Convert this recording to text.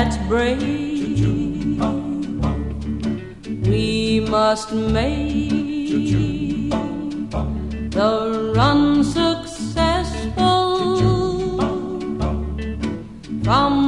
that's brave. We must make the run successful from